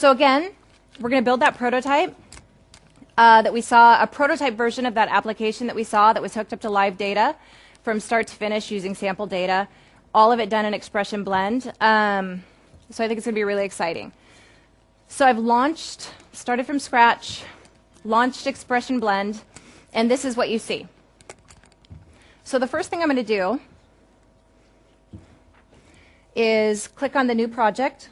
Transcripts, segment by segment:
So again, we're going to build that prototype that we saw, a prototype version of that application that we saw that was hooked up to live data from start to finish using sample data, all of it done in Expression Blend. So I think it's going to be really exciting. So I've started from scratch, launched Expression Blend, and this is what you see. So the first thing I'm going to do is click on the New Project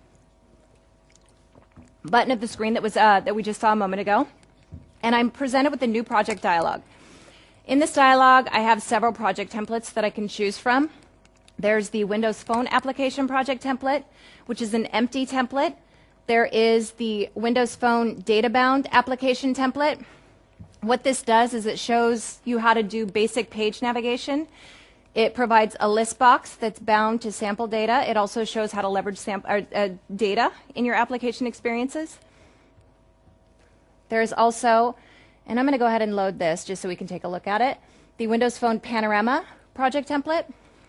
button of the screen that we just saw a moment ago, and I'm presented with the New Project dialog. In this dialog, I have several project templates that I can choose from. There's the Windows Phone application project template, which is an empty template. There is the Windows Phone data-bound application template. What this does is it shows you how to do basic page navigation. It provides a list box that's bound to sample data. It also shows how to leverage data in your application experiences. There's also, and I'm going to go ahead and load this just so we can take a look at it, the Windows Phone Panorama project template.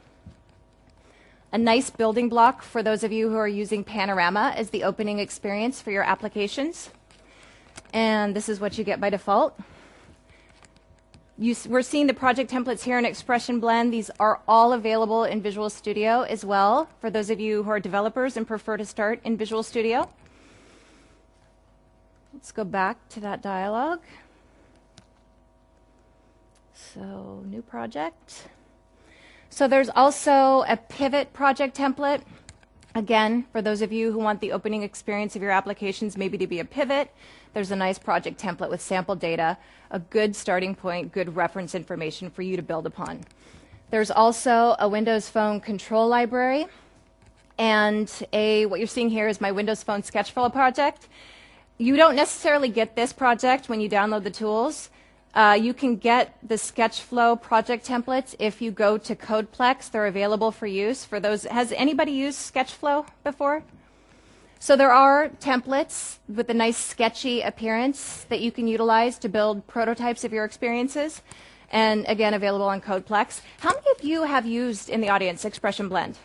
A nice building block for those of you who are using Panorama as the opening experience for your applications. And this is what you get by default. We're seeing the project templates here in Expression Blend. These are all available in Visual Studio as well for those of you who are developers and prefer to start in Visual Studio. Let's go back to that dialog. So, new project. So there's also a pivot project template. Again, for those of you who want the opening experience of your applications maybe to be a pivot, there's a nice project template with sample data, a good starting point, good reference information for you to build upon. There's also a Windows Phone control library, and what you're seeing here is my Windows Phone Sketchflow project. You don't necessarily get this project when you download the tools. You can get the Sketchflow project templates if you go to CodePlex. They're available for use. For those, has anybody used Sketchflow before? So there are templates with a nice sketchy appearance that you can utilize to build prototypes of your experiences. And again, available on CodePlex. How many of you have used in the audience Expression Blend?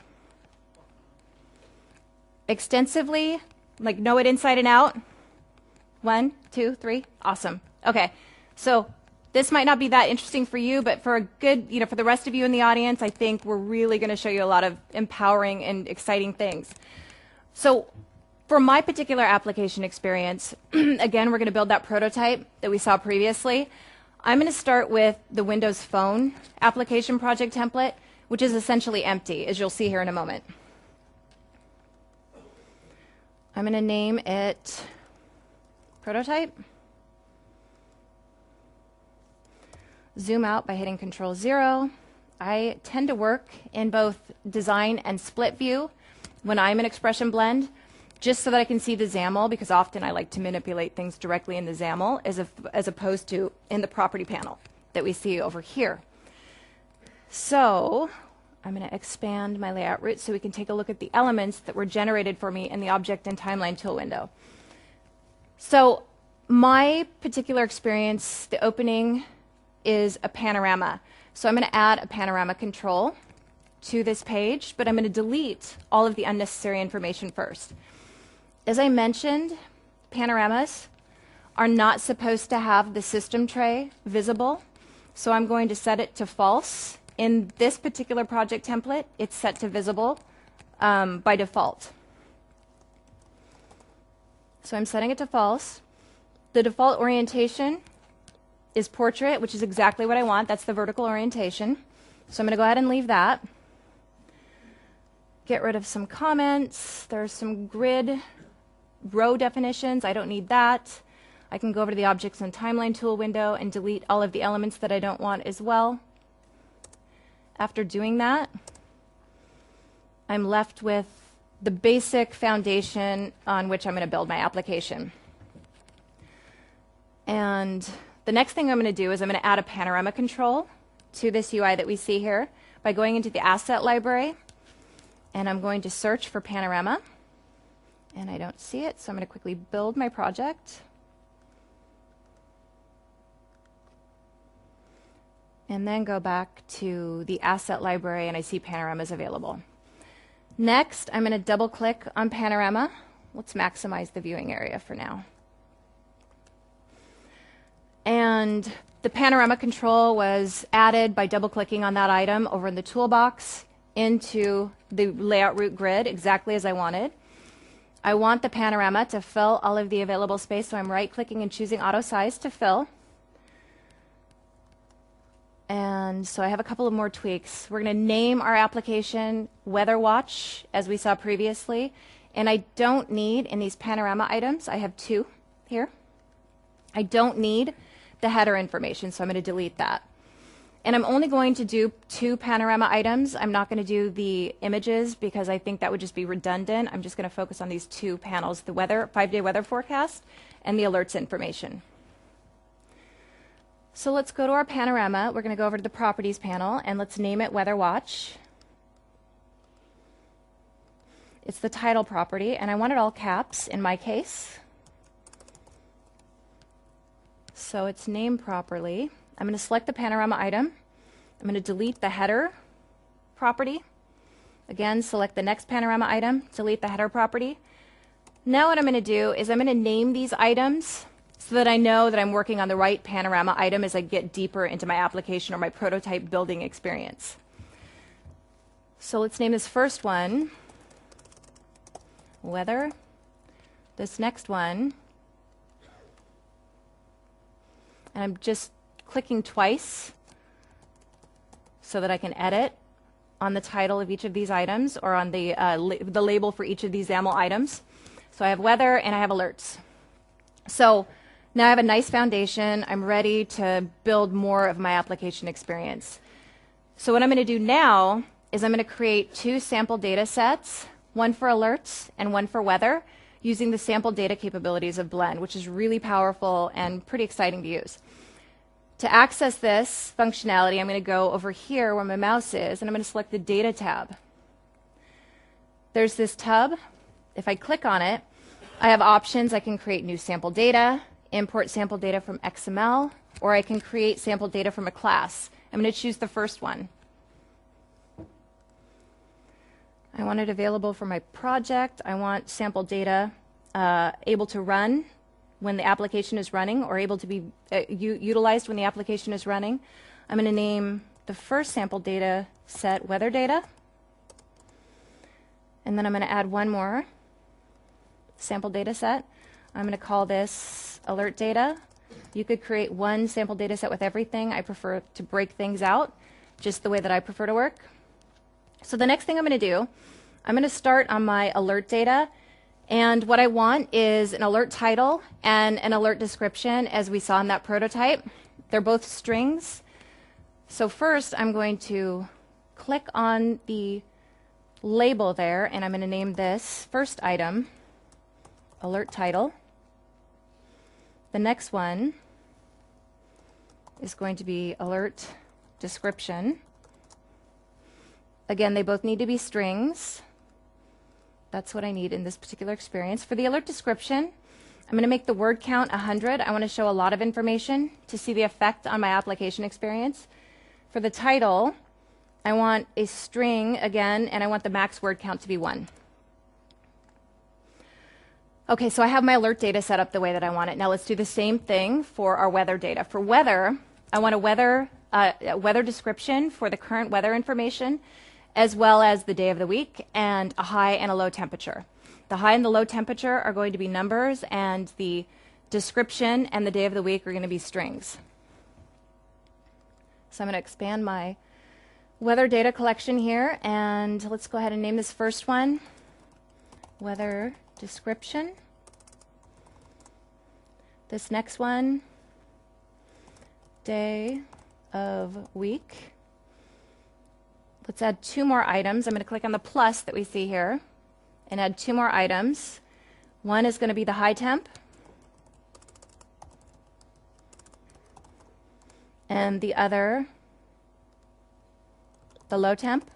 Extensively? Like know it inside and out? 1, 2, 3? Awesome. Okay. So this might not be that interesting for you, but for a good, for the rest of you in the audience, I think we're really going to show you a lot of empowering and exciting things. So for my particular application experience, again, we're going to build that prototype that we saw previously. I'm going to start with the Windows Phone application project template, which is essentially empty, as you'll see here in a moment. I'm going to name it Prototype. Zoom out by hitting Control-0. I tend to work in both design and split view when I'm in Expression Blend, just so that I can see the XAML, because often I like to manipulate things directly in the XAML as opposed to in the property panel that we see over here. So I'm going to expand my layout root so we can take a look at the elements that were generated for me in the Object and Timeline tool window. So my particular experience, the opening is a panorama. So I'm going to add a panorama control to this page, but I'm going to delete all of the unnecessary information first. As I mentioned, panoramas are not supposed to have the system tray visible, so I'm going to set it to false. In this particular project template, it's set to visible by default. So I'm setting it to false. The default orientation is portrait, which is exactly what I want. That's the vertical orientation. So I'm going to go ahead and leave that. Get rid of some comments. There's some grid row definitions. I don't need that. I can go over to the Objects and Timeline tool window and delete all of the elements that I don't want as well. After doing that, I'm left with the basic foundation on which I'm going to build my application. And the next thing I'm going to do is I'm going to add a panorama control to this UI that we see here by going into the asset library, and I'm going to search for panorama, and I don't see it, so I'm going to quickly build my project. And then go back to the asset library, and I see panoramas available. Next, I'm going to double click on panorama Let's maximize the viewing area for now. And the panorama control was added by double-clicking on that item over in the toolbox into the layout root grid exactly as I wanted. I want the panorama to fill all of the available space, so I'm right-clicking and choosing auto size to fill. And so I have a couple of more tweaks. We're going to name our application Weather Watch, as we saw previously. And I don't need, in these panorama items, I have two here. I don't need the header information, so I'm going to delete that. And I'm only going to do 2 panorama items. I'm not going to do the images because I think that would just be redundant. I'm just going to focus on these 2 panels, the weather, 5-day weather forecast, and the alerts information. So let's go to our panorama. We're going to go over to the Properties panel, and let's name it Weather Watch. It's the title property, and I want it all caps in my case. So it's named properly. I'm going to select the panorama item. I'm going to delete the header property. Again, select the next panorama item, delete the header property. Now what I'm going to do is I'm going to name these items so that I know that I'm working on the right panorama item as I get deeper into my application or my prototype building experience. So let's name this first one Weather. This next one, and I'm just clicking twice so that I can edit on the title of each of these items or on the label for each of these YAML items. So I have weather and I have alerts. So now I have a nice foundation. I'm ready to build more of my application experience. So what I'm going to do now is I'm going to create 2 sample data sets, one for alerts and one for weather, using the sample data capabilities of Blend, which is really powerful and pretty exciting to use. To access this functionality, I'm going to go over here where my mouse is, and I'm going to select the Data tab. There's this tub. If I click on it, I have options. I can create new sample data, import sample data from XML, or I can create sample data from a class. I'm going to choose the first one. I want it available for my project. I want sample data able to run when the application is running or able to be utilized when the application is running. I'm going to name the first sample data set weather data. And then I'm going to add one more sample data set. I'm going to call this alert data. You could create one sample data set with everything. I prefer to break things out just the way that I prefer to work. So the next thing I'm going to do, I'm going to start on my alert data. And what I want is an alert title and an alert description, as we saw in that prototype. They're both strings. So first, I'm going to click on the label there, and I'm going to name this first item alert title. The next one is going to be alert description. Again, they both need to be strings. That's what I need in this particular experience. For the alert description, I'm going to make the word count 100. I want to show a lot of information to see the effect on my application experience. For the title, I want a string again, and I want the max word count to be 1. Okay, so I have my alert data set up the way that I want it. Now let's do the same thing for our weather data. For weather, I want a weather description for the current weather information, as well as the day of the week, and a high and a low temperature. The high and the low temperature are going to be numbers, and the description and the day of the week are going to be strings. So I'm going to expand my weather data collection here, and let's go ahead and name this first one weather description. This next one, day of week. Let's add 2 more items. I'm going to click on the plus that we see here and add 2 more items. One is going to be the high temp, and the other, the low temp.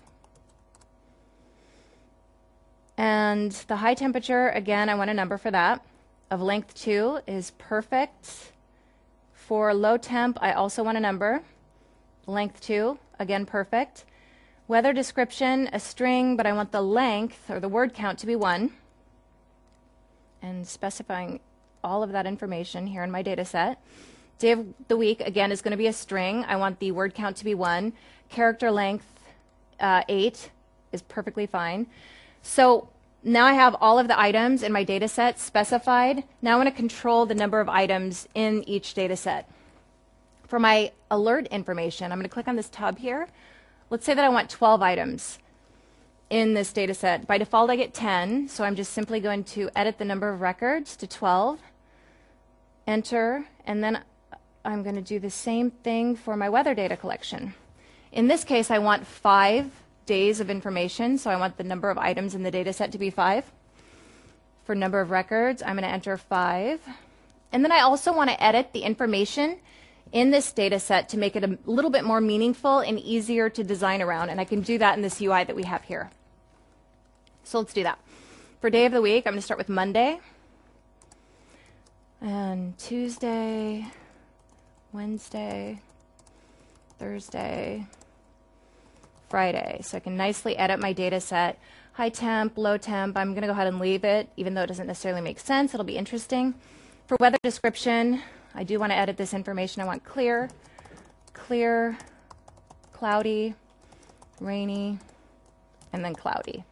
And the high temperature, again, I want a number for that, of length 2 is perfect. For low temp, I also want a number, length 2, again, perfect. Weather description, a string, but I want the length or the word count to be 1. and specifying all of that information here in my data set. Day of the week, again, is going to be a string. I want the word count to be 1. Character length, 8 is perfectly fine. So now I have all of the items in my data set specified. Now I want to control the number of items in each data set. For my alert information, I'm going to click on this tab here. Let's say that I want 12 items in this data set. By default, I get 10, so I'm just simply going to edit the number of records to 12, enter, and then I'm going to do the same thing for my weather data collection. In this case, I want 5 days of information, so I want the number of items in the data set to be 5. For number of records, I'm going to enter 5. And then I also want to edit the information in this data set to make it a little bit more meaningful and easier to design around, and I can do that in this UI that we have here. So let's do that. For day of the week, I'm going to start with Monday, and Tuesday, Wednesday, Thursday, Friday. So I can nicely edit my data set. High temp, low temp, I'm going to go ahead and leave it, even though it doesn't necessarily make sense. It'll be interesting. For weather description, I do want to edit this information. I want clear, clear, cloudy, rainy, and then cloudy.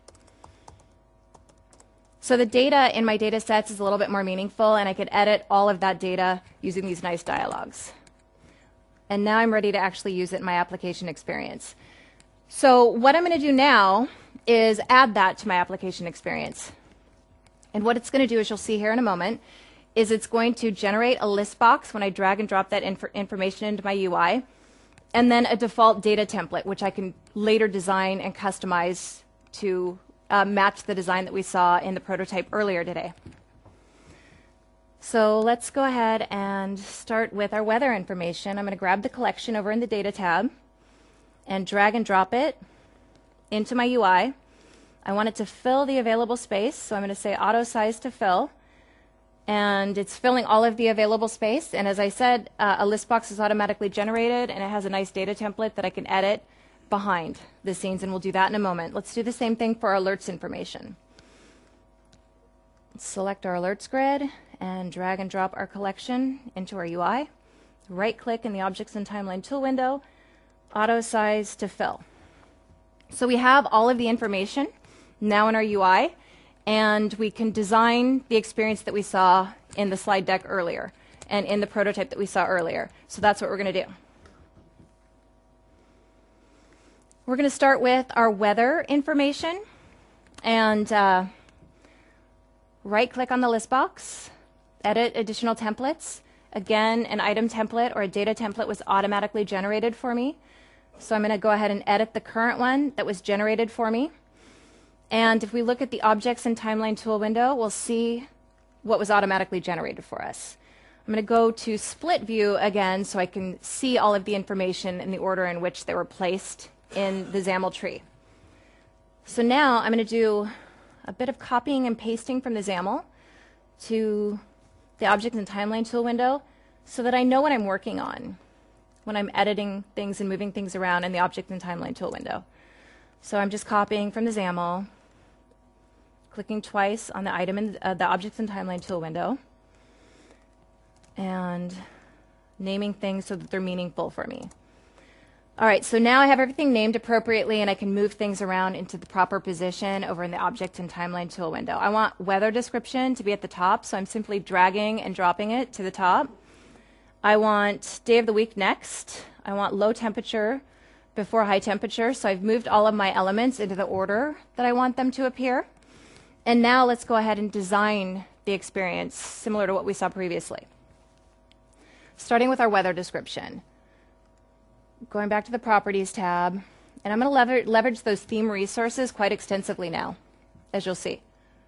So the data in my data sets is a little bit more meaningful, and I could edit all of that data using these nice dialogues. And now I'm ready to actually use it in my application experience. So what I'm going to do now is add that to my application experience. And what it's going to do, as you'll see here in a moment, is it's going to generate a list box when I drag and drop that information into my UI, and then a default data template, which I can later design and customize to match the design that we saw in the prototype earlier today. So let's go ahead and start with our weather information. I'm going to grab the collection over in the Data tab and drag and drop it into my UI. I want it to fill the available space, so I'm going to say auto size to fill. And it's filling all of the available space. And as I said, a list box is automatically generated, and it has a nice data template that I can edit behind the scenes, and we'll do that in a moment. Let's do the same thing for our alerts information. Select our alerts grid and drag and drop our collection into our UI. Right click in the Objects and Timeline tool window, auto size to fill. So we have all of the information now in our UI, and we can design the experience that we saw in the slide deck earlier and in the prototype that we saw earlier. So that's what we're going to do. We're going to start with our weather information, and right-click on the list box, edit additional templates. Again, an item template or a data template was automatically generated for me. So I'm going to go ahead and edit the current one that was generated for me. And if we look at the Objects and Timeline tool window, we'll see what was automatically generated for us. I'm going to go to Split View again so I can see all of the information in the order in which they were placed in the XAML tree. So now I'm going to do a bit of copying and pasting from the XAML to the Object and Timeline tool window so that I know what I'm working on when I'm editing things and moving things around in the Object and Timeline tool window. So I'm just copying from the XAML, clicking twice on the item in the Objects and Timeline tool window, and naming things so that they're meaningful for me. All right, so now I have everything named appropriately, and I can move things around into the proper position over in the Object and Timeline tool window. I want weather description to be at the top, so I'm simply dragging and dropping it to the top. I want day of the week next. I want low temperature before high temperature, so I've moved all of my elements into the order that I want them to appear. And now let's go ahead and design the experience similar to what we saw previously. Starting with our weather description. Going back to the Properties tab, and I'm going to leverage those theme resources quite extensively now, as you'll see.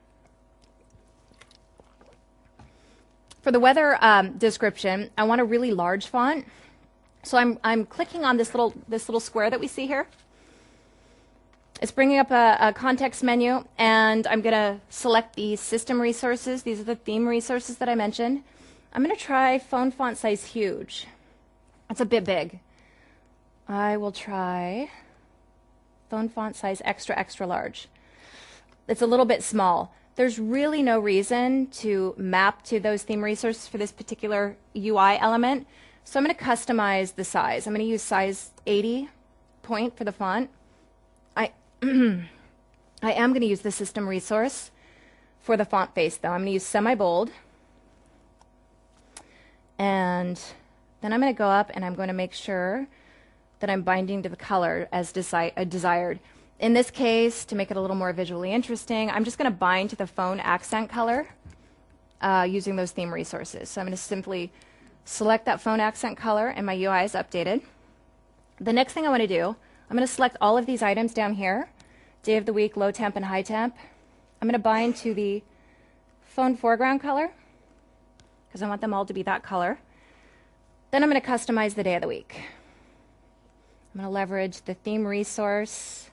For the weather description, I want a really large font. So I'm clicking on this little square that we see here. It's bringing up a context menu, and I'm going to select the system resources. These are the theme resources that I mentioned. I'm going to try phone font size huge. That's a bit big. I will try phone font size extra, extra large. It's a little bit small. There's really no reason to map to those theme resources for this particular UI element. So I'm going to customize the size. I'm going to use size 80 point for the font. I am going to use the system resource for the font face though. I'm going to use semi-bold. And then I'm going to go up and I'm going to make sure that I'm binding to the color as desired. In this case, to make it a little more visually interesting, I'm just going to bind to the phone accent color using those theme resources. So I'm going to simply select that phone accent color and my UI is updated. The next thing I want to do, I'm going to select all of these items down here, day of the week, low temp and high temp. I'm going to bind to the phone foreground color because I want them all to be that color. Then I'm going to customize the day of the week. I'm going to leverage the theme resource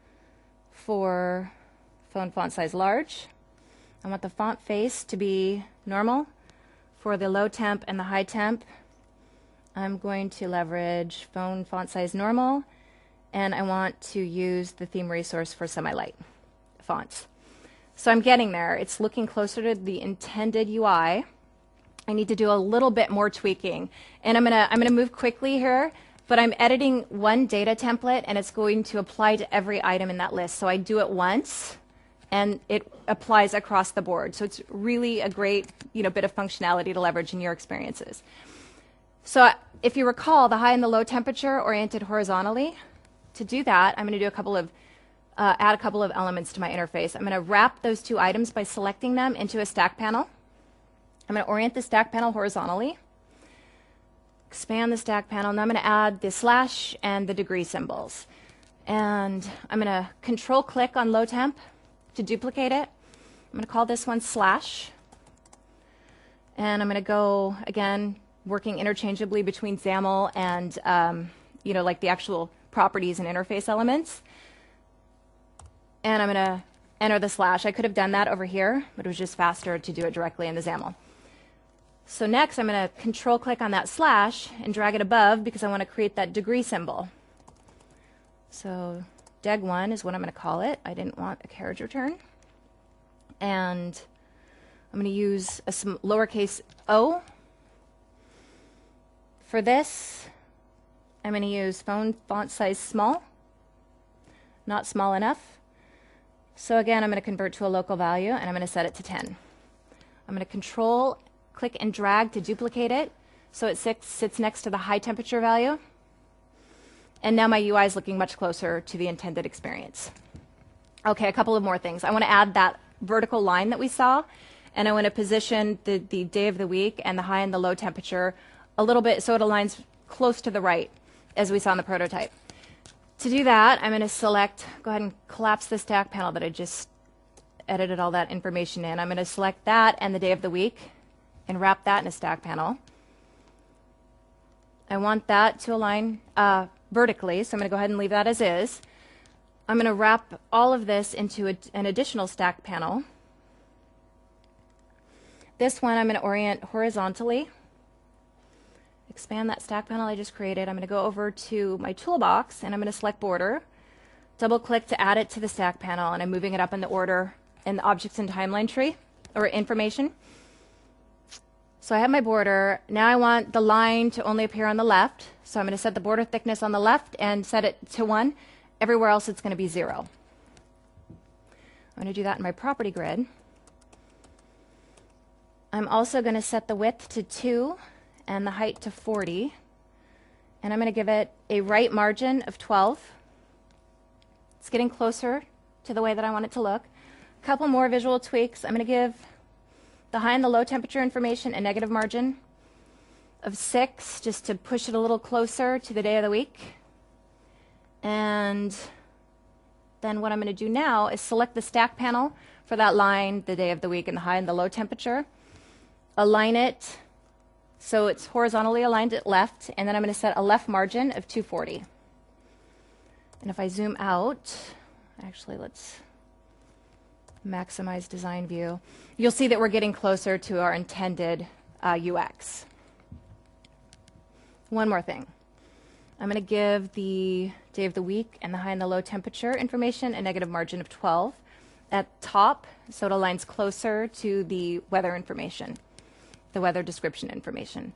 for phone font size large. I want the font face to be normal. For the low temp and the high temp, I'm going to leverage phone font size normal, and I want to use the theme resource for semi-light fonts. So I'm getting there. It's looking closer to the intended UI. I need to do a little bit more tweaking, and I'm gonna move quickly here. But I'm editing one data template, and it's going to apply to every item in that list. So I do it once, and it applies across the board. So it's really a great bit of functionality to leverage in your experiences. So if you recall, the high and the low temperature oriented horizontally. To do that, I'm going to do add a couple of elements to my interface. I'm going to wrap those two items by selecting them into a stack panel. I'm going to orient the stack panel horizontally. Expand the stack panel, and I'm going to add the slash and the degree symbols. And I'm going to control click on low temp to duplicate it. I'm going to call this one slash. And I'm going to go, again, working interchangeably between XAML and, like the actual properties and interface elements. And I'm going to enter the slash. I could have done that over here, but it was just faster to do it directly in the XAML. So next, I'm going to control click on that slash and drag it above because I want to create that degree symbol. So deg1 is what I'm going to call it. I didn't want a carriage return. And I'm going to use a lowercase o. For this, I'm going to use phone font size small, not small enough. So again, I'm going to convert to a local value, and I'm going to set it to 10. I'm going to control click and drag to duplicate it so it sits next to the high temperature value. And now my UI is looking much closer to the intended experience. Okay, a couple of more things. I want to add that vertical line that we saw, and I want to position the day of the week and the high and the low temperature a little bit so it aligns close to the right as we saw in the prototype. To do that, I'm going to go ahead and collapse the stack panel that I just edited all that information in. I'm going to select that and the day of the week and wrap that in a stack panel. I want that to align vertically, so I'm going to go ahead and leave that as is. I'm going to wrap all of this into an additional stack panel. This one I'm going to orient horizontally. Expand that stack panel I just created. I'm going to go over to my toolbox and I'm going to select border. Double click to add it to the stack panel, and I'm moving it up in the order in the objects and timeline tree or information. So I have my border. Now I want the line to only appear on the left. So I'm going to set the border thickness on the left and set it to 1. Everywhere else it's going to be 0. I'm going to do that in my property grid. I'm also going to set the width to 2 and the height to 40. And I'm going to give it a right margin of 12. It's getting closer to the way that I want it to look. A couple more visual tweaks. I'm going to give the high and the low temperature information a negative margin of 6 just to push it a little closer to the day of the week. And then what I'm going to do now is select the stack panel for that line, the day of the week, and the high and the low temperature. Align it so it's horizontally aligned at left, and then I'm going to set a left margin of 240. And if I zoom out, actually let's maximize design view, you'll see that we're getting closer to our intended UX. One more thing. I'm going to give the day of the week and the high and the low temperature information a negative margin of 12. at top so it aligns closer to the weather information, the weather description information.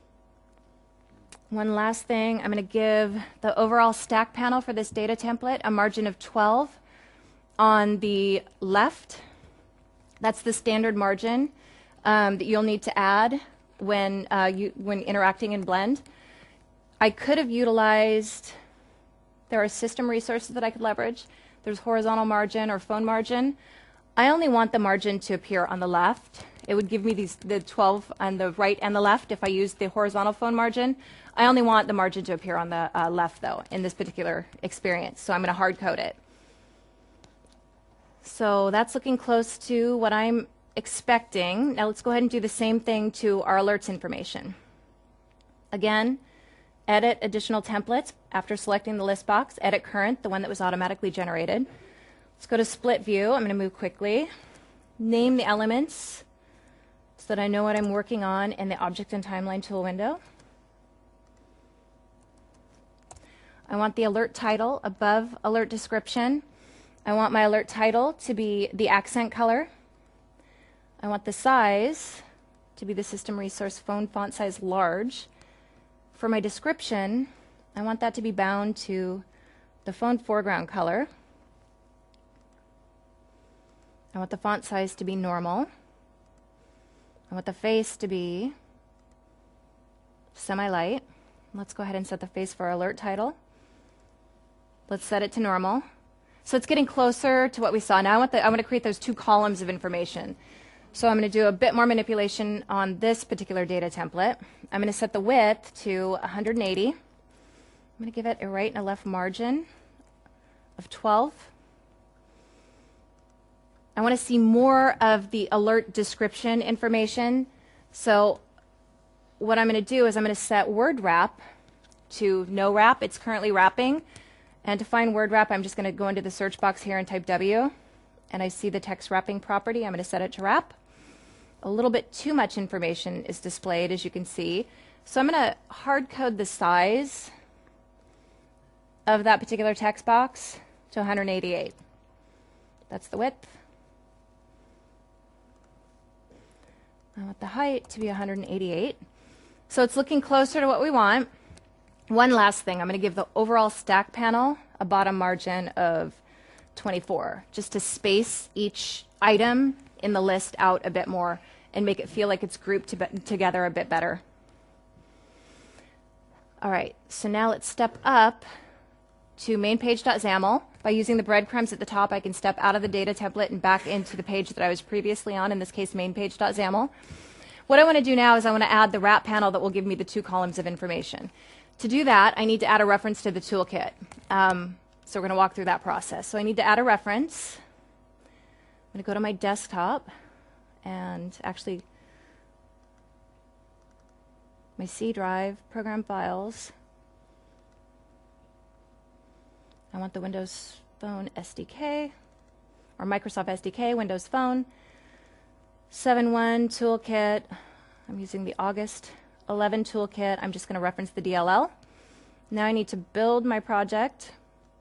One last thing, I'm going to give the overall stack panel for this data template a margin of 12 on the left. That's the standard margin that you'll need to add when interacting in Blend. I could have utilized, there are system resources that I could leverage. There's horizontal margin or phone margin. I only want the margin to appear on the left. It would give me the 12 on the right and the left if I use the horizontal phone margin. I only want the margin to appear on the left, though, in this particular experience. So I'm going to hard code it. So that's looking close to what I'm expecting. Now let's go ahead and do the same thing to our alerts information. Again, edit additional templates after selecting the list box. Edit current, the one that was automatically generated. Let's go to split view. I'm going to move quickly. Name the elements so that I know what I'm working on in the object and timeline tool window. I want the alert title above alert description. I want my alert title to be the accent color. I want the size to be the system resource phone font size large. For my description, I want that to be bound to the phone foreground color. I want the font size to be normal. I want the face to be semi-light. Let's go ahead and set the face for our alert title. Let's set it to normal. So it's getting closer to what we saw. Now I want to create those two columns of information. So I'm going to do a bit more manipulation on this particular data template. I'm going to set the width to 180. I'm going to give it a right and a left margin of 12. I want to see more of the alert description information. So what I'm going to do is I'm going to set word wrap to no wrap. It's currently wrapping. And to find word wrap, I'm just going to go into the search box here and type W. And I see the text wrapping property. I'm going to set it to wrap. A little bit too much information is displayed, as you can see. So I'm going to hard code the size of that particular text box to 188. That's the width. I want the height to be 188. So it's looking closer to what we want. One last thing, I'm going to give the overall stack panel a bottom margin of 24, just to space each item in the list out a bit more and make it feel like it's grouped together a bit better. All right, so now let's step up to mainpage.xaml. By using the breadcrumbs at the top, I can step out of the data template and back into the page that I was previously on, in this case, mainpage.xaml. What I want to do now is I want to add the wrap panel that will give me the two columns of information. To do that, I need to add a reference to the toolkit. So we're going to walk through that process. So I need to add a reference. I'm going to go to my desktop and actually my C drive, program files. I want the Windows Phone SDK or Microsoft SDK, Windows Phone. 7.1 toolkit. I'm using the August 11 toolkit. I'm just going to reference the DLL. Now I need to build my project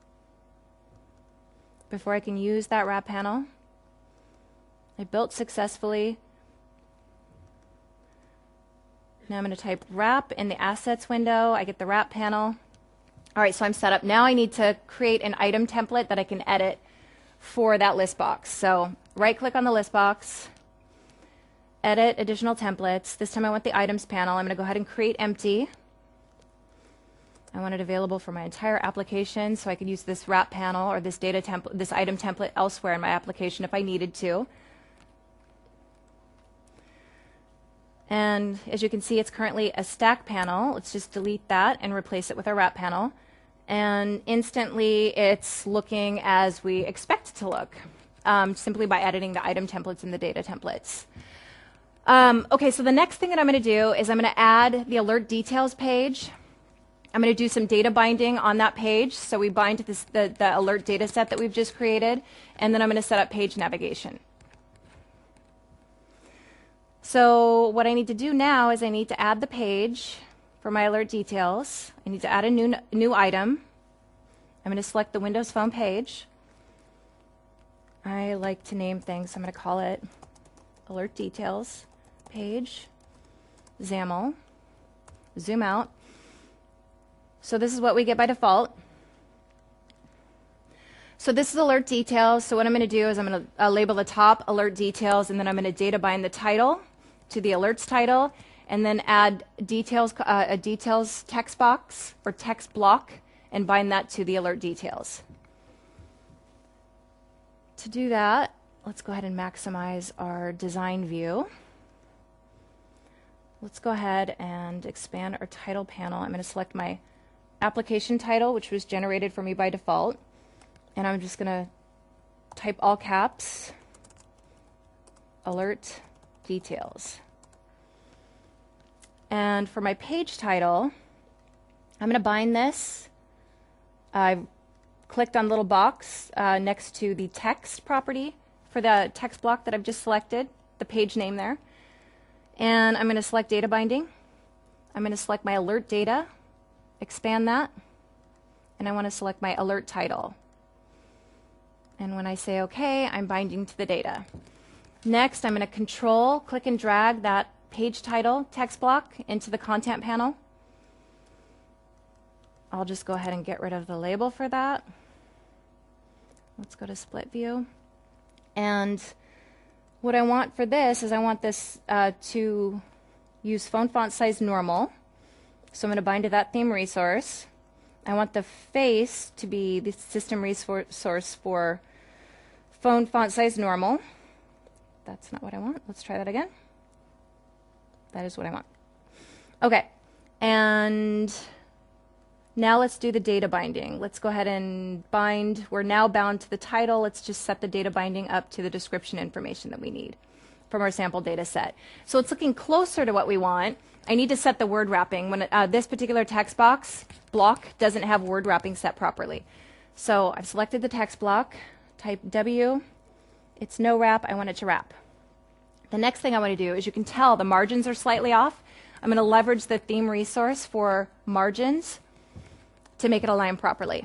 before I can use that wrap panel. I built successfully. Now I'm going to type wrap in the assets window. I get the wrap panel. All right, so I'm set up. Now I need to create an item template that I can edit for that list box. So right click on the list box, edit additional templates. This time I want the items panel. I'm going to go ahead and create empty. I want it available for my entire application, so I could use this wrap panel or this data template, this item template elsewhere in my application if I needed to. And as you can see, it's currently a stack panel. Let's just delete that and replace it with our wrap panel. And instantly it's looking as we expect it to look, simply by editing the item templates and the data templates. Okay, so the next thing that I'm going to do is I'm going to add the alert details page. I'm going to do some data binding on that page. So we bind to this, the alert data set that we've just created, and then I'm going to set up page navigation. So what I need to do now is I need to add the page for my alert details. I need to add a new item. I'm going to select the Windows Phone page. I like to name things, so I'm going to call it Alert Details Page, XAML, zoom out. So this is what we get by default. So this is Alert Details. So what I'm going to do is I'm going to label the top Alert Details, and then I'm going to data bind the title to the alerts title, and then add details, a details text box or text block, and bind that to the alert details. To do that, let's go ahead and maximize our design view. Let's go ahead and expand our title panel. I'm going to select my application title, which was generated for me by default, and I'm just going to type all caps, alert details. And for my page title, I'm going to bind this. I've clicked on the little box next to the text property for the text block that I've just selected, the page name there. And I'm going to select data binding. I'm going to select my alert data, expand that, and I want to select my alert title. And when I say OK, I'm binding to the data. Next, I'm going to control, click and drag that page title text block into the content panel. I'll just go ahead and get rid of the label for that. Let's go to split view. And what I want for this is I want this to use font size normal. So I'm going to bind to that theme resource. I want the face to be the system resource for font size normal. That's not what I want. Let's try that again. That is what I want. Okay, and now let's do the data binding. Let's go ahead and bind. We're now bound to the title. Let's just set the data binding up to the description information that we need from our sample data set. So it's looking closer to what we want. I need to set the word wrapping. When this particular text box block doesn't have word wrapping set properly. So I've selected the text block, type W. It's no wrap. I want it to wrap. The next thing I want to do is, you can tell the margins are slightly off. I'm going to leverage the theme resource for margins to make it align properly.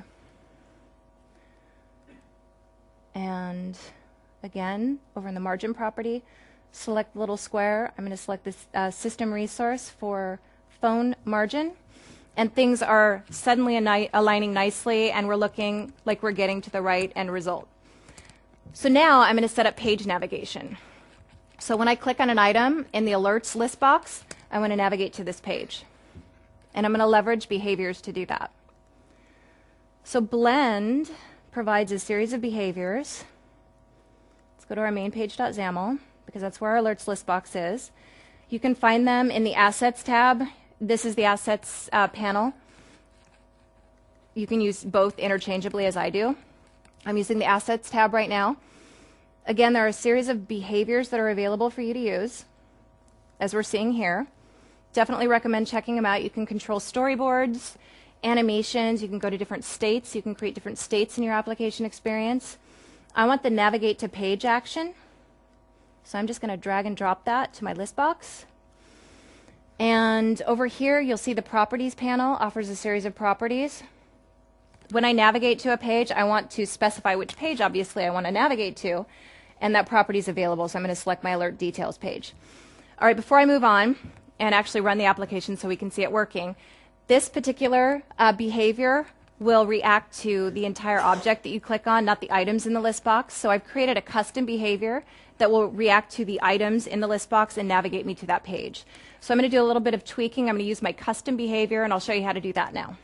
And again, over in the margin property, select the little square. I'm going to select this system resource for phone margin. And things are suddenly aligning nicely, and we're looking like we're getting to the right end result. So now I'm going to set up page navigation. So when I click on an item in the alerts list box, I want to navigate to this page. And I'm going to leverage behaviors to do that. So Blend provides a series of behaviors. Let's go to our main page.xaml, because that's where our alerts list box is. You can find them in the Assets tab. This is the Assets panel. You can use both interchangeably, as I do. I'm using the Assets tab right now. Again, there are a series of behaviors that are available for you to use, as we're seeing here. Definitely recommend checking them out. You can control storyboards, animations, you can go to different states, you can create different states in your application experience. I want the navigate to page action, so I'm just going to drag and drop that to my list box. And over here, you'll see the properties panel offers a series of properties. When I navigate to a page, I want to specify which page, obviously, I want to navigate to, and that property is available, so I'm going to select my alert details page. All right, before I move on and actually run the application so we can see it working, this particular behavior will react to the entire object that you click on, not the items in the list box. So I've created a custom behavior that will react to the items in the list box and navigate me to that page. So I'm going to do a little bit of tweaking. I'm going to use my custom behavior, and I'll show you how to do that now.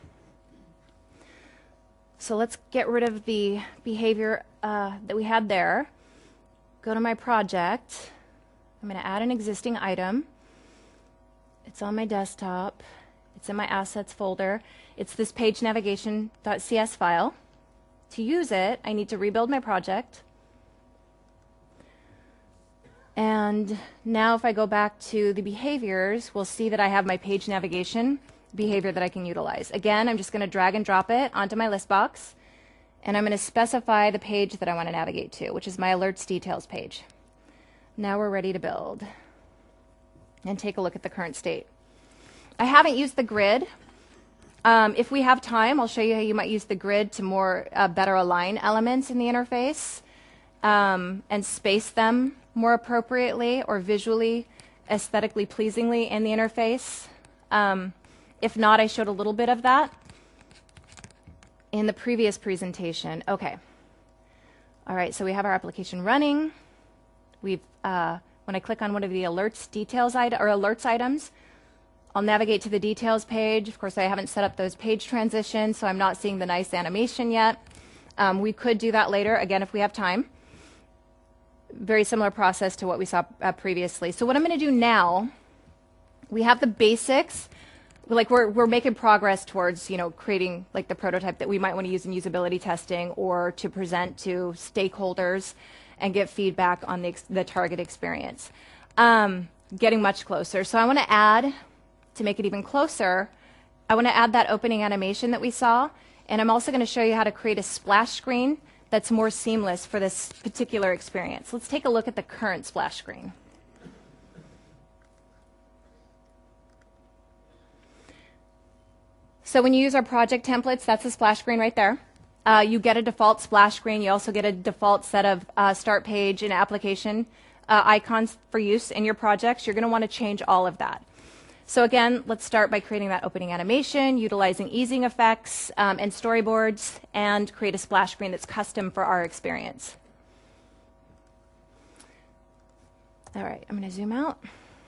So let's get rid of the behavior that we had there. Go to my project. I'm going to add an existing item. It's on my desktop. It's in my assets folder. It's this page navigation.cs file. To use it, I need to rebuild my project. And now if I go back to the behaviors, we'll see that I have my page navigation behavior that I can utilize. Again, I'm just going to drag and drop it onto my list box, and I'm going to specify the page that I want to navigate to, which is my alerts details page. Now we're ready to build and take a look at the current state. I haven't used the grid. If we have time, I'll show you how you might use the grid to better align elements in the interface. and space them more appropriately or visually, aesthetically pleasingly in the interface. If not, I showed a little bit of that in the previous presentation. Okay. All right, so we have our application running. We've, when I click on one of the alerts items, I'll navigate to the details page. Of course, I haven't set up those page transitions, so I'm not seeing the nice animation yet. We could do that later, again, if we have time. Very similar process to what we saw previously. So what I'm going to do now, we have the basics. Like we're making progress towards, you know, creating like the prototype that we might want to use in usability testing or to present to stakeholders and get feedback on the target experience. Getting much closer. So I want to add, to make it even closer, I want to add that opening animation that we saw, and I'm also going to show you how to create a splash screen that's more seamless for this particular experience. Let's take a look at the current splash screen. So when you use our project templates, that's the splash screen right there. You get a default splash screen. You also get a default set of start page and application icons for use in your projects. You're going to want to change all of that. So again, let's start by creating that opening animation, utilizing easing effects and storyboards, and create a splash screen that's custom for our experience. All right, I'm going to zoom out.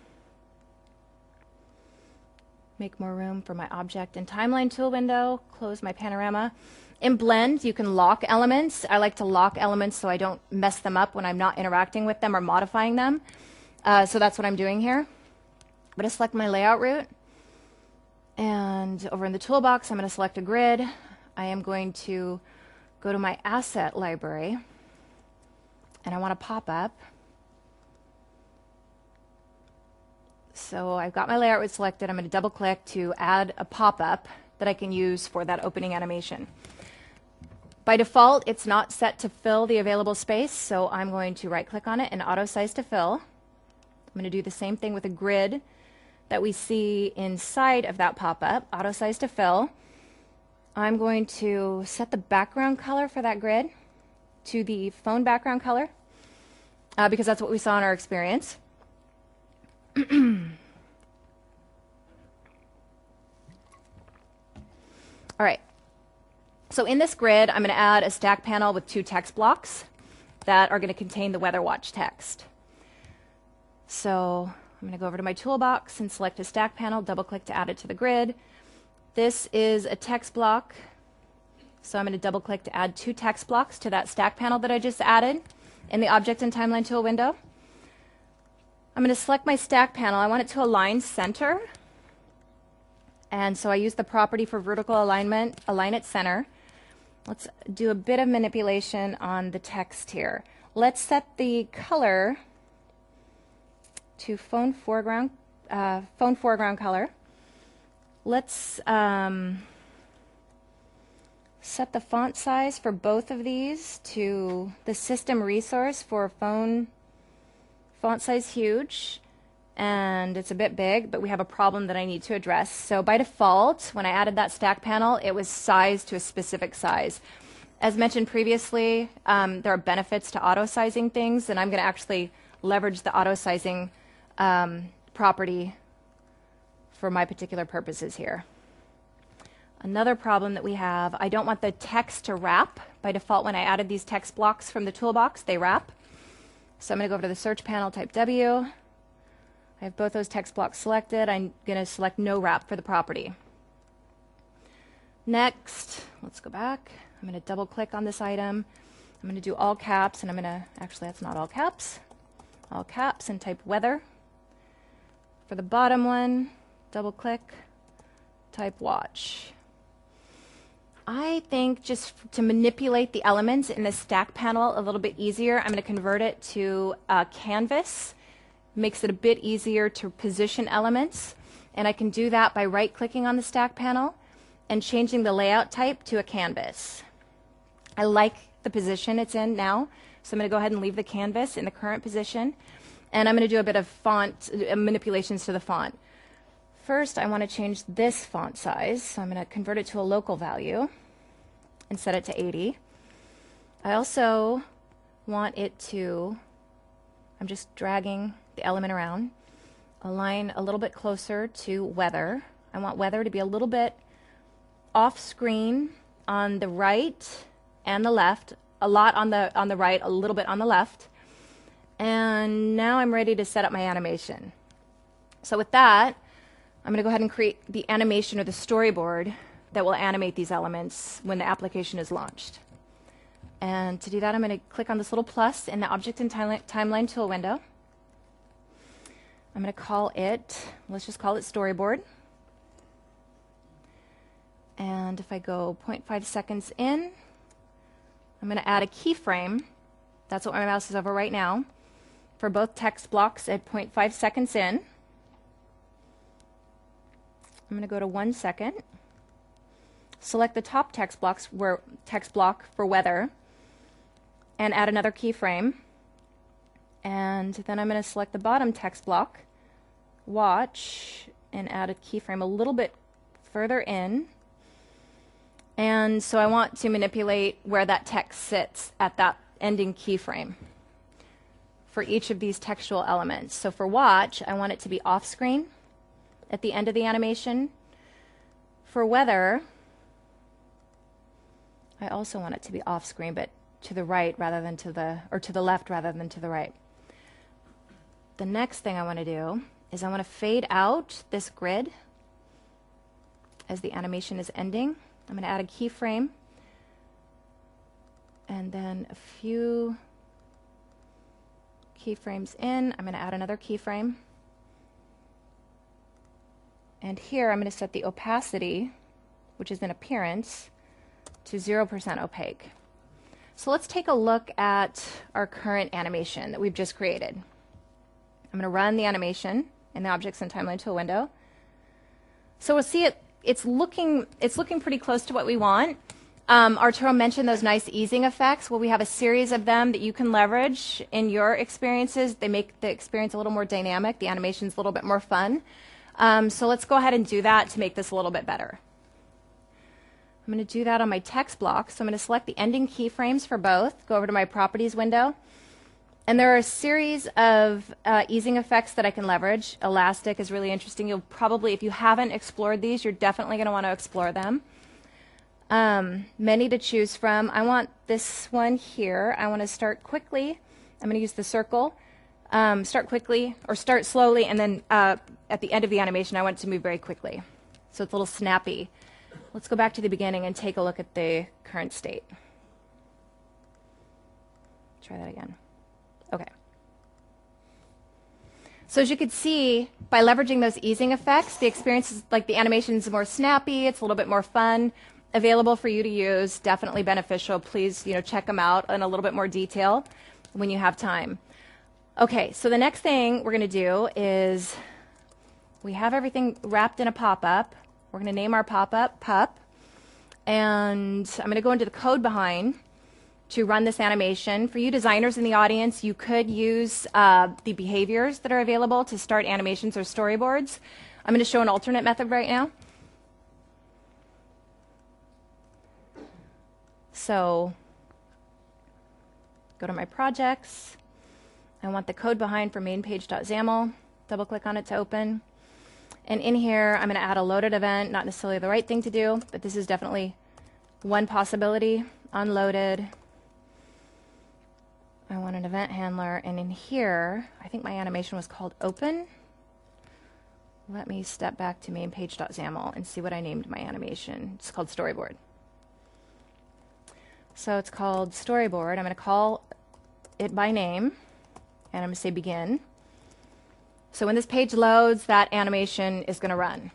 Make more room for my object and timeline tool window, close my panorama. In Blend, you can lock elements. I like to lock elements so I don't mess them up when I'm not interacting with them or modifying them. So that's what I'm doing here. I'm going to select my layout route, and over in the toolbox I'm going to select a grid. I am going to go to my asset library, and I want a pop-up. So I've got my layout route selected. I'm going to double click to add a pop-up that I can use for that opening animation. By default, it's not set to fill the available space, so I'm going to right click on it and auto size to fill. I'm going to do the same thing with a grid that we see inside of that pop-up, auto size to fill. I'm going to set the background color for that grid to the phone background color because that's what we saw in our experience. All right. So in this grid, I'm going to add a stack panel with 2 text blocks that are going to contain the Weather Watch text. So I'm going to go over to my toolbox and select a stack panel, double click to add it to the grid. This is a text block, so I'm going to double click to add 2 text blocks to that stack panel that I just added in the Object and Timeline tool window. I'm going to select my stack panel. I want it to align center, and so I use the property for vertical alignment, align it center. Let's do a bit of manipulation on the text here. Let's set the color to phone foreground color. Let's set the font size for both of these to the system resource for phone font size huge, and it's a bit big, but we have a problem that I need to address. So by default, when I added that stack panel, it was sized to a specific size. As mentioned previously, there are benefits to auto-sizing things, and I'm going to actually leverage the auto-sizing property for my particular purposes here. Another problem that we have, I don't want the text to wrap. By default, when I added these text blocks from the toolbox, they wrap. So I'm going to go over to the search panel, type W. I have both those text blocks selected. I'm going to select no wrap for the property. Next, let's go back. I'm going to double click on this item. I'm going to do all caps, and I'm going to, actually that's not all caps, and type weather. For the bottom one, double click, type watch. I think just to manipulate the elements in the stack panel a little bit easier, I'm going to convert it to a canvas. Makes it a bit easier to position elements, and I can do that by right-clicking on the stack panel and changing the layout type to a canvas. I like the position it's in now, so I'm going to go ahead and leave the canvas in the current position, and I'm going to do a bit of font manipulations to the font. First, I want to change this font size, so I'm going to convert it to a local value and set it to 80. I also want it to, I'm just dragging the element around, align a little bit closer to weather. I want weather to be a little bit off screen on the right and the left, a lot on the right, a little bit on the left. And now I'm ready to set up my animation. So with that, I'm going to go ahead and create the animation or the storyboard that will animate these elements when the application is launched. And to do that, I'm going to click on this little plus in the Object and Timeline tool window. I'm going to call it, let's just call it storyboard. And if I go 0.5 seconds in, I'm going to add a keyframe. That's what my mouse is over right now. For both text blocks at 0.5 seconds in. I'm going to go to 1 second. Select the top text block for weather and add another keyframe. And then I'm going to select the bottom text block, watch, and add a keyframe a little bit further in. And so I want to manipulate where that text sits at that ending keyframe for each of these textual elements. So for watch, I want it to be off screen at the end of the animation. For weather, I also want it to be off screen, but to the right rather than to the, or to the left rather than to the right. The next thing I want to do is I want to fade out this grid as the animation is ending. I'm going to add a keyframe and then a few keyframes in. I'm going to add another keyframe. And here I'm going to set the opacity, which is in appearance, to 0% opaque. So let's take a look at our current animation that we've just created. I'm going to run the animation in the Objects and Timeline tool window. So we'll see it's looking pretty close to what we want. Arturo mentioned those nice easing effects. Well, we have a series of them that you can leverage in your experiences. They make the experience a little more dynamic. The animation's a little bit more fun. So let's go ahead and do that to make this a little bit better. I'm going to do that on my text block. So I'm going to select the ending keyframes for both, go over to my Properties window. And there are a series of easing effects that I can leverage. Elastic is really interesting. You'll probably, if you haven't explored these, you're definitely going to want to explore them. Many to choose from. I want this one here. I want to start quickly. I'm going to use the circle. Start quickly, or start slowly, and then at the end of the animation, I want it to move very quickly. So it's a little snappy. Let's go back to the beginning and take a look at the current state. Try that again. Okay. So as you can see, by leveraging those easing effects, the experience is like the animation is more snappy, it's a little bit more fun, available for you to use, definitely beneficial. Please, check them out in a little bit more detail when you have time. Okay, so the next thing we're going to do is we have everything wrapped in a pop-up. We're going to name our pop-up Pup, and I'm going to go into the code behind to run this animation. For you designers in the audience, you could use the behaviors that are available to start animations or storyboards. I'm going to show an alternate method right now. So go to my projects. I want the code behind for mainpage.xaml. Double click on it to open. And in here, I'm going to add a loaded event. Not necessarily the right thing to do, but this is definitely one possibility. Unloaded. I want an event handler. And in here, I think my animation was called open. Let me step back to mainpage.xaml and see what I named my animation. It's called storyboard. So it's called storyboard. I'm going to call it by name, and I'm going to say begin. So when this page loads, that animation is going to run.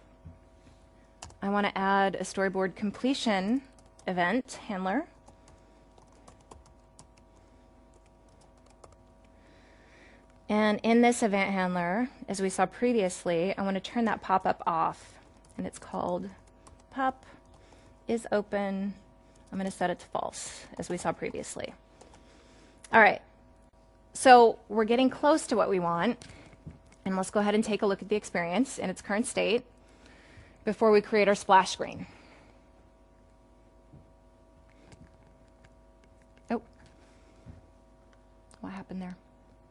I want to add a storyboard completion event handler. And in this event handler, as we saw previously, I want to turn that pop-up off. And it's called Pup is open. I'm going to set it to false, as we saw previously. All right. So we're getting close to what we want. And let's go ahead and take a look at the experience in its current state before we create our splash screen. Oh, happened there?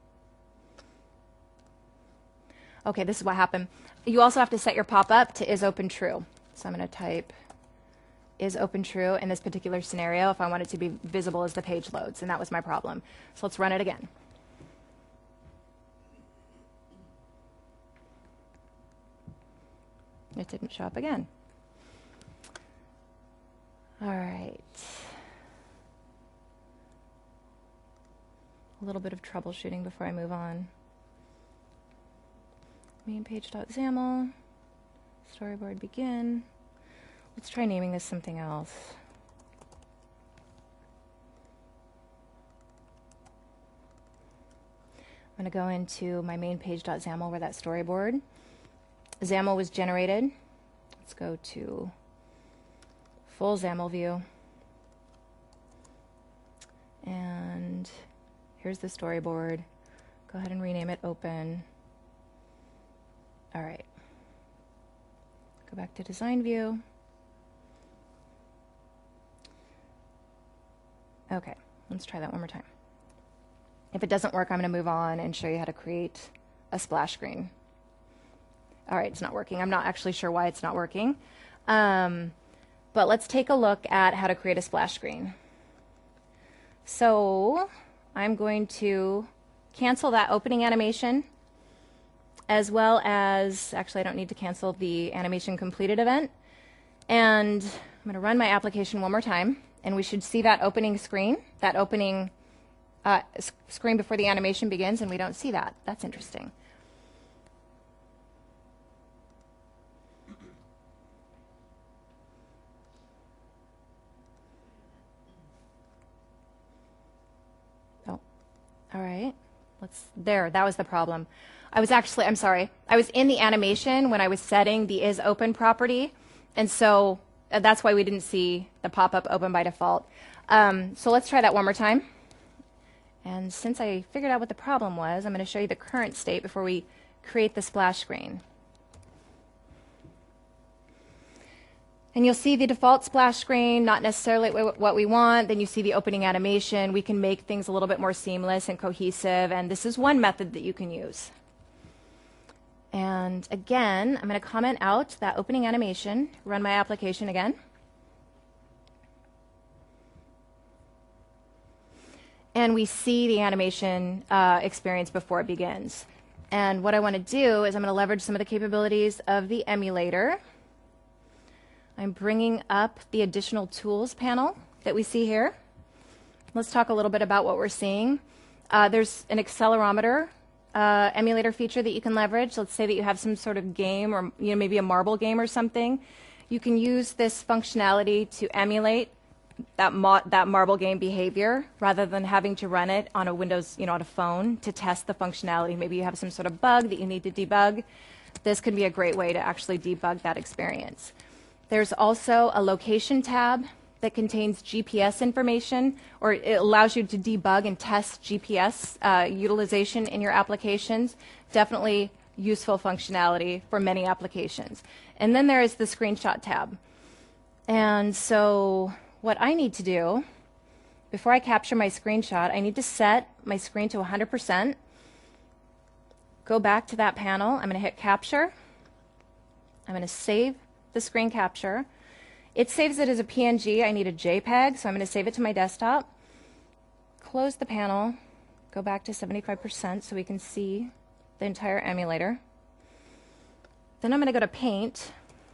Okay, this is what happened. You also have to set your pop-up to is open true. So I'm going to type is open true in this particular scenario if I want it to be visible as the page loads, and that was my problem. So let's run it again. It didn't show up again. All right. A little bit of troubleshooting before I move on. Main page.xaml, storyboard begin. Let's try naming this something else. I'm going to go into my main page.xaml where that storyboard XAML was generated. Let's go to full XAML view. And here's the storyboard. Go ahead and rename it open. All right. Go back to design view. Okay, let's try that one more time. If it doesn't work, I'm going to move on and show you how to create a splash screen. All right, it's not working. I'm not actually sure why it's not working. But let's take a look at how to create a splash screen. So I'm going to cancel that opening animation, as well as, actually I don't need to cancel the animation completed event. And I'm going to run my application one more time, and we should see that opening screen, that opening screen before the animation begins, and we don't see that. That's interesting. Oh, all right. There, that was the problem. I'm sorry. I was in the animation when I was setting the is open property, and so that's why we didn't see the pop-up open by default. So let's try that one more time. And since I figured out what the problem was, I'm going to show you the current state before we create the splash screen. And you'll see the default splash screen, not necessarily what we want. Then you see the opening animation. We can make things a little bit more seamless and cohesive, and this is one method that you can use. And again, I'm going to comment out that opening animation, run my application again. And we see the animation experience before it begins. And what I want to do is I'm going to leverage some of the capabilities of the emulator. I'm bringing up the additional tools panel that we see here. Let's talk a little bit about what we're seeing. There's an accelerometer emulator feature that you can leverage. Let's say that you have some sort of game, or maybe a marble game or something. You can use this functionality to emulate that marble game behavior rather than having to run it on a Windows, on a phone to test the functionality. Maybe you have some sort of bug that you need to debug. This can be a great way to actually debug that experience. There's also a location tab that contains GPS information, or it allows you to debug and test GPS utilization in your applications. Definitely useful functionality for many applications. And then there is the screenshot tab. And so what I need to do, before I capture my screenshot, I need to set my screen to 100%. Go back to that panel. I'm going to hit capture. I'm going to save the screen capture. It saves it as a PNG. I need a JPEG, so I'm going to save it to my desktop. Close the panel. Go back to 75% so we can see the entire emulator. Then I'm going to go to Paint,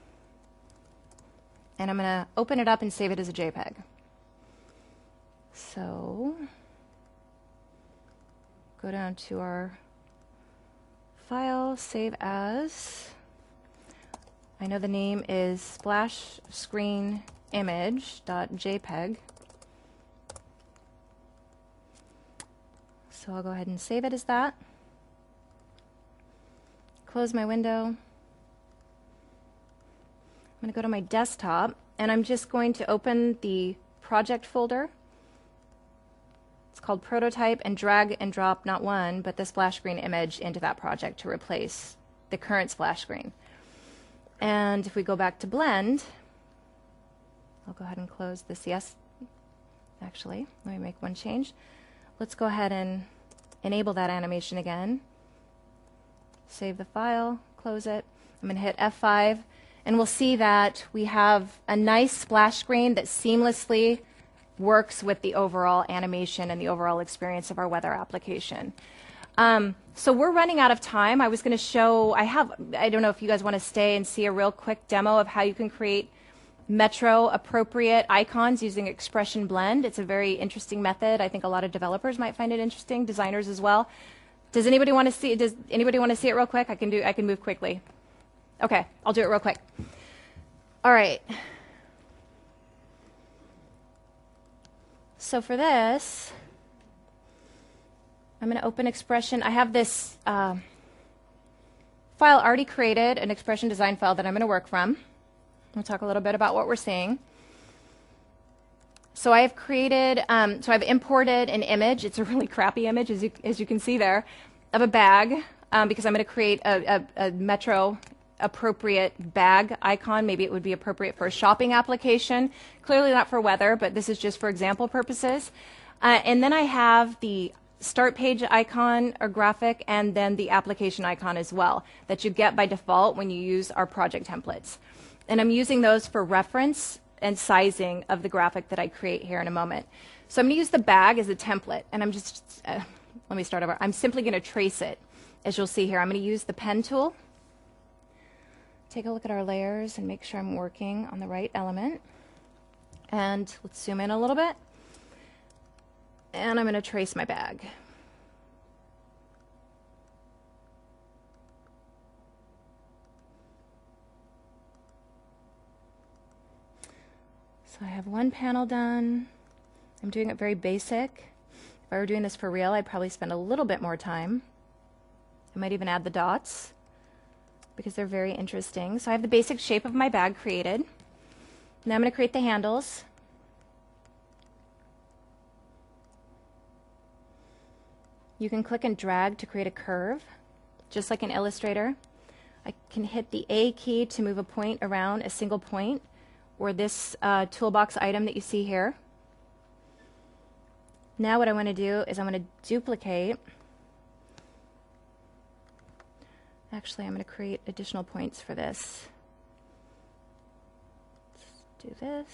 and I'm going to open it up and save it as a JPEG. So go down to our file, save as. I know the name is splash screen image.jpg. So I'll go ahead and save it as that. Close my window. I'm going to go to my desktop, and I'm just going to open the project folder. It's called Prototype, and drag and drop not one, but the splash screen image into that project to replace the current splash screen. And if we go back to Blend, I'll go ahead and close this. Yes, actually, let me make one change. Let's go ahead and enable that animation again. Save the file, close it. I'm going to hit F5, and we'll see that we have a nice splash screen that seamlessly works with the overall animation and the overall experience of our weather application. So we're running out of time. I was going to show, I don't know if you guys want to stay and see a real quick demo of how you can create Metro appropriate icons using Expression Blend. It's a very interesting method. I think a lot of developers might find it interesting, designers as well. Does anybody want to see it real quick? I can move quickly. Okay, I'll do it real quick. All right. So for this, I'm going to open Expression. I have this file already created, an Expression design file that I'm going to work from. We'll talk a little bit about what we're seeing. So I have created, so I've imported an image. It's a really crappy image, as you can see there, of a bag, because I'm going to create a Metro appropriate bag icon. Maybe it would be appropriate for a shopping application. Clearly not for weather, but this is just for example purposes. And then I have the start page icon or graphic, and then the application icon as well that you get by default when you use our project templates. And I'm using those for reference and sizing of the graphic that I create here in a moment. So I'm going to use the bag as a template, and I'm just, let me start over. I'm simply going to trace it, as you'll see here. I'm going to use the pen tool. Take a look at our layers and make sure I'm working on the right element. And let's zoom in a little bit. And I'm going to trace my bag. So I have one panel done. I'm doing it very basic. If I were doing this for real, I'd probably spend a little bit more time. I might even add the dots because they're very interesting. So I have the basic shape of my bag created. Now I'm going to create the handles. You can click and drag to create a curve, just like in Illustrator. I can hit the A key to move a point around a single point, or this toolbox item that you see here. Now what I want to do is I'm going to duplicate. Actually, I'm going to create additional points for this. Let's do this.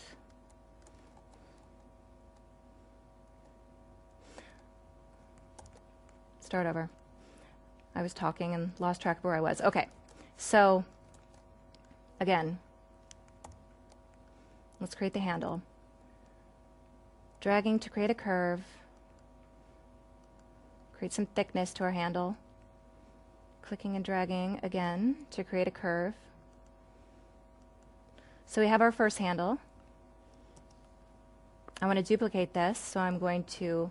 Start over. I was talking and lost track of where I was. Okay, so again, let's create the handle. Dragging to create a curve. Create some thickness to our handle. Clicking and dragging again to create a curve. So we have our first handle. I want to duplicate this, so I'm going to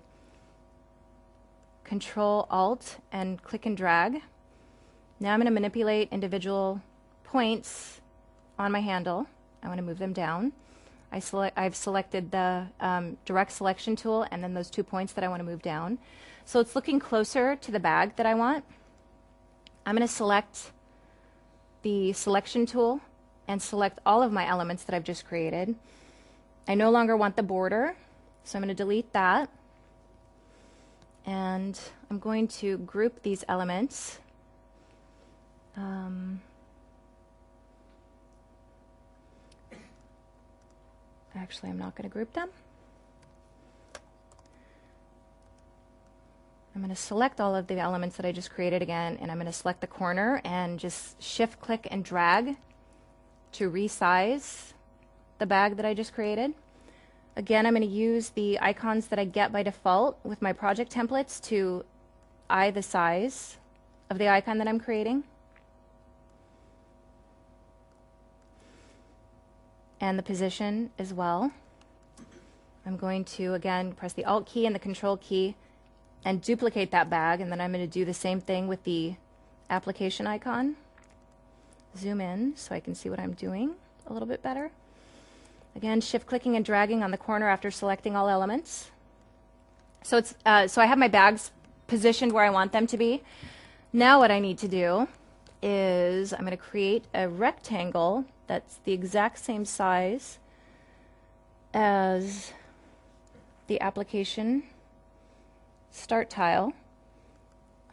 Control Alt and click and drag. Now I'm going to manipulate individual points on my handle. I want to move them down. I've selected the direct selection tool and then those 2 points that I want to move down. So it's looking closer to the bag that I want. I'm going to select the selection tool and select all of my elements that I've just created. I no longer want the border, so I'm going to delete that. And I'm going to group these elements. Actually, I'm not going to group them. I'm going to select all of the elements that I just created again, and I'm going to select the corner and just shift click and drag to resize the bag that I just created. Again, I'm going to use the icons that I get by default with my project templates to eye the size of the icon that I'm creating. And the position as well. I'm going to, again, press the Alt key and the Control key and duplicate that bag, and then I'm going to do the same thing with the application icon. Zoom in so I can see what I'm doing a little bit better. Again, shift clicking and dragging on the corner after selecting all elements. So it's so I have my bags positioned where I want them to be. Now what I need to do is I'm going to create a rectangle that's the exact same size as the application start tile.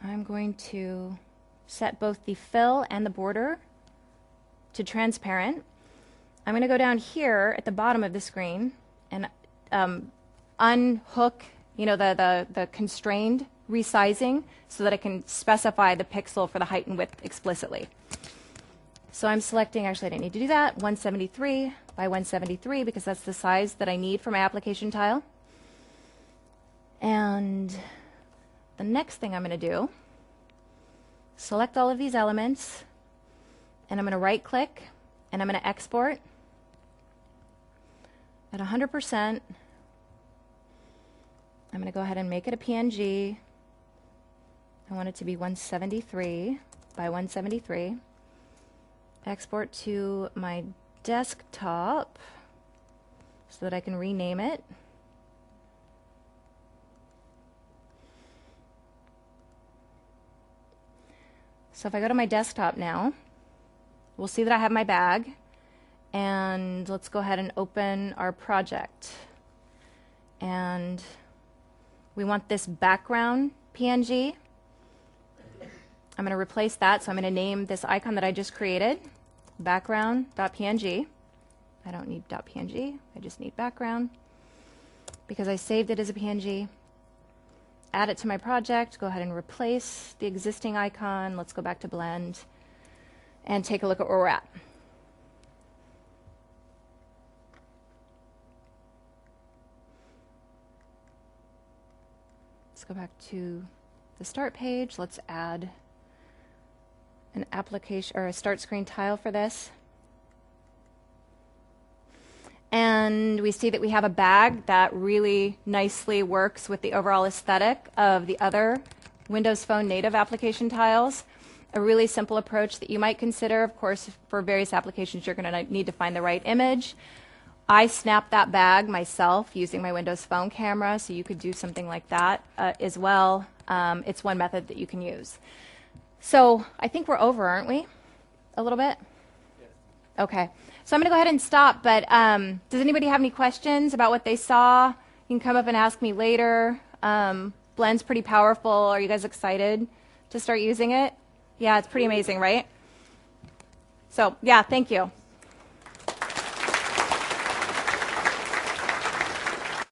I'm going to set both the fill and the border to transparent. I'm going to go down here at the bottom of the screen and unhook, the constrained resizing so that I can specify the pixel for the height and width explicitly. So I'm selecting, actually I didn't need to do that, 173 by 173 because that's the size that I need for my application tile. And the next thing I'm going to do, select all of these elements, and I'm going to right click and I'm going to export at 100%. I'm going to go ahead and make it a PNG. I want it to be 173 by 173. Export to my desktop so that I can rename it. So if I go to my desktop now, we'll see that I have my bag. And let's go ahead and open our project. And we want this background PNG. I'm going to replace that, so I'm going to name this icon that I just created background.png. I don't need .png, I just need background because I saved it as a PNG. Add it to my project, go ahead and replace the existing icon. Let's go back to Blend and take a look at where we're at. Let's go back to the start page. Let's add an application or a start screen tile for this. And we see that we have a bag that really nicely works with the overall aesthetic of the other Windows Phone native application tiles. A really simple approach that you might consider. Of course, for various applications, you're going to need to find the right image. I snapped that bag myself using my Windows Phone camera, so you could do something like that as well. It's one method that you can use. So I think we're over, aren't we? A little bit? Yes. Okay. So I'm going to go ahead and stop, but does anybody have any questions about what they saw? You can come up and ask me later. Blend's pretty powerful. Are you guys excited to start using it? Yeah, it's pretty amazing, right? So, yeah, thank you.